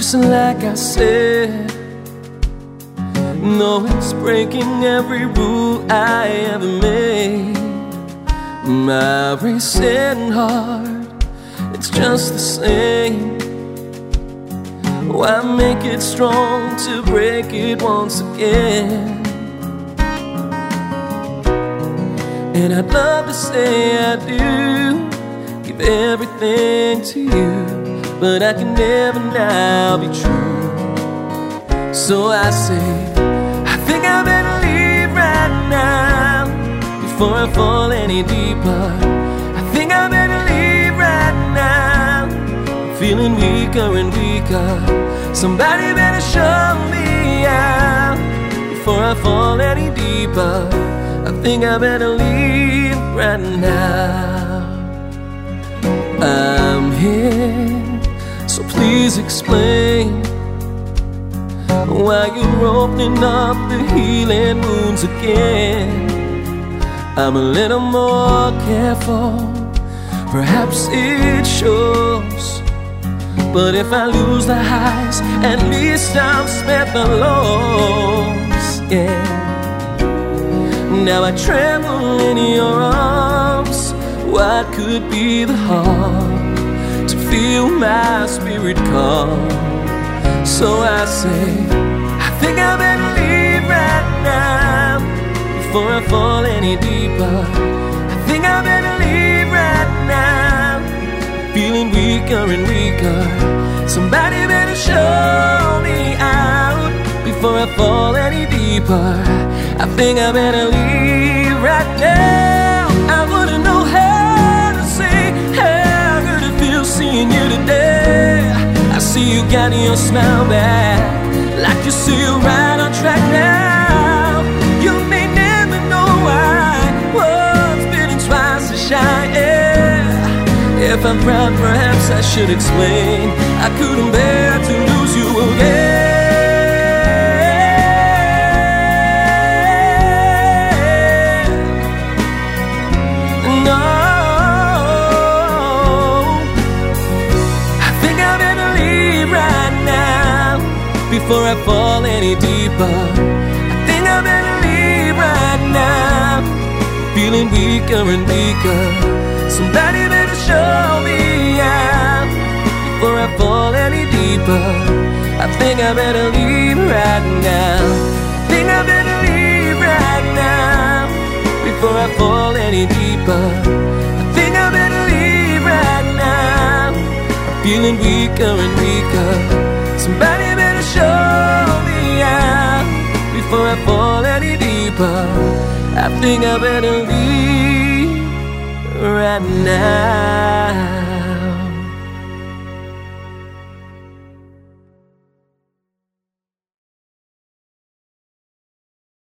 Just like I said, no, it's breaking every rule I ever made. My racing heart, it's just the same. Why make it strong to break it once again? And I'd love to say I do, give everything to you, but I can never now be true. So I say, I think I better leave right now before I fall any deeper. I think I better leave right now. I'm feeling weaker and weaker. Somebody better show me out before I fall any deeper. I think I better leave right now. I'm here, so please explain why you're opening up the healing wounds again. I'm a little more careful, perhaps it shows. But if I lose the highs, at least I've spent the lows, yeah. Now I tremble in your arms. What could be the harm to feel my spirit calm? So I say, I think I better leave right now before I fall any deeper. I think I better leave right now. Feeling weaker and weaker. Somebody better show me out before I fall any deeper. I think I better leave right now. I wouldn't know how to say how good it feels seeing you today. I see you got your smile back, like you're still right on track now. You may never know why one's feeling twice as shy, yeah. If I'm proud, perhaps I should explain I couldn't bear to lose you again. No, I think I better leave right now before I fall any deeper. I think I better leave right now. Feeling weaker and weaker. Somebody better show me out before I fall any deeper. I think I better leave right now. I think I better leave right now before I fall any deeper. I think I better leave right now. I'm feeling weaker and weaker. Somebody better show me out before I fall any deeper. I think I better leave right now.